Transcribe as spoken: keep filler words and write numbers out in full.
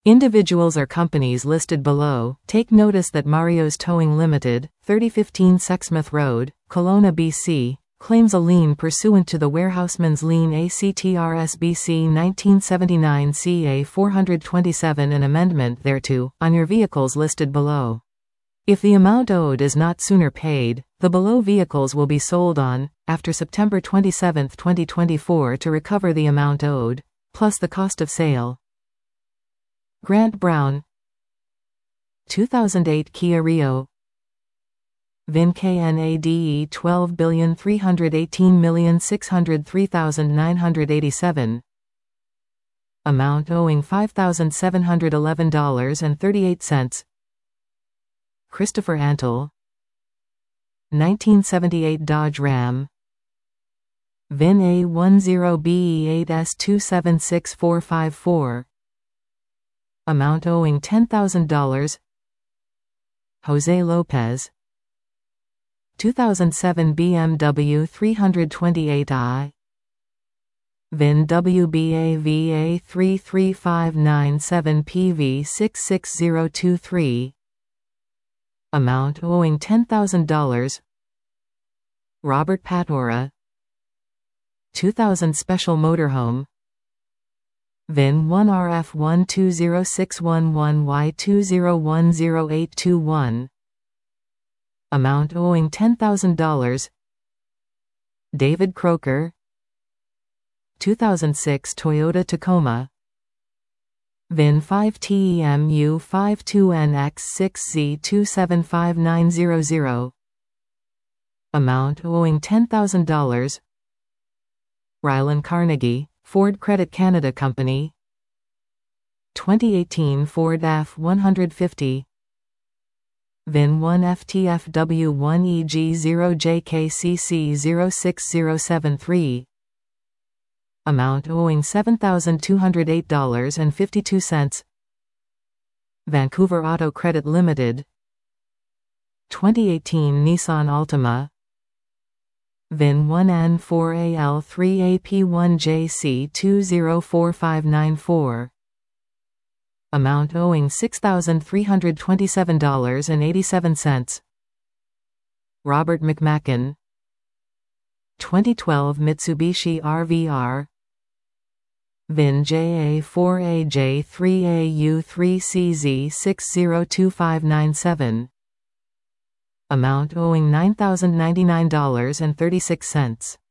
Individuals or companies listed below. Take notice that Mario's Towing Limited, thirty fifteen Sexsmith Road, Kelowna, B C, claims a lien pursuant to the Warehouseman's Lien Act R S B C nineteen seventy-nine C A four twenty-seven and amendment thereto, on your vehicles listed below. If the amount owed is not sooner paid, the below vehicles will be sold on, after September twenty-seventh twenty twenty-four to recover the amount owed, plus the cost of sale. Grant Brown two thousand eight Kia Rio V I N K N A D E twelve three one eight six oh three nine eight seven. Amount owing five thousand seven hundred eleven dollars and thirty-eight cents. Christopher Antle nineteen seventy-eight Dodge Ram V I N A ten B E eight S two seven six four five four. Amount owing ten thousand dollars. Jose Lopez two thousand seven B M W three twenty-eight i V I N W B A V A three three five nine seven P V six six zero two three. Amount owing ten thousand dollars. Robert Patora two thousand Special Motorhome V I N one R F one two zero six one one Y two zero one zero eight two one. Amount owing ten thousand dollars. David Croker two thousand six Toyota Tacoma V I N five T E M U five two N X six Z two seven five nine zero zero. Amount owing ten thousand dollars. Rylan Carnegie, Ford Credit Canada Company twenty eighteen Ford F one fifty V I N one F T F W one E G zero J K C C zero six zero seven three. Amount owing seven thousand two hundred eight dollars and fifty-two cents. Vancouver Auto Credit Limited twenty eighteen Nissan Altima V I N one N four A L three A P one J C two zero four five nine four. Amount owing six thousand three hundred twenty-seven dollars and eighty-seven cents. Robert McMacken twenty twelve Mitsubishi R V R V I N J A four A J three A U three C Z six zero two five nine seven. Amount owing nine thousand ninety-nine dollars and thirty-six cents.